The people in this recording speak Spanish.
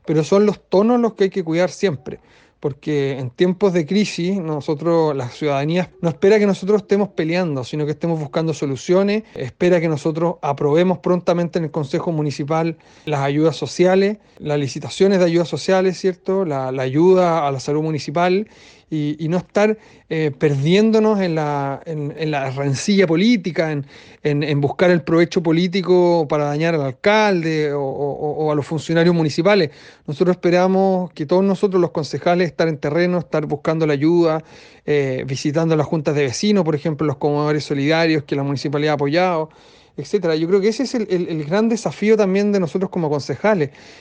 pero son los tonos los que hay que cuidar siempre. Porque en tiempos de crisis, nosotros, la ciudadanía, no espera que nosotros estemos peleando, sino que estemos buscando soluciones, espera que nosotros aprobemos prontamente en el Consejo Municipal las ayudas sociales, las licitaciones de ayudas sociales, ¿cierto? La ayuda a la salud municipal y no estar perdiéndonos en la rencilla política, en buscar el provecho político para dañar al alcalde o a los funcionarios municipales. Nosotros esperamos que todos nosotros, los concejales, estar en terreno, estar buscando la ayuda, visitando las juntas de vecinos, por ejemplo, los comedores solidarios que la municipalidad ha apoyado, etcétera. Yo creo que ese es el gran desafío también de nosotros como concejales,